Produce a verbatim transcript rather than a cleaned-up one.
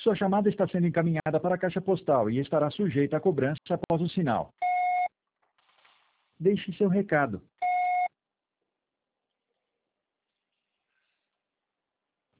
Sua chamada está sendo encaminhada para a caixa postal e estará sujeita a cobrança após o sinal. Deixe seu recado.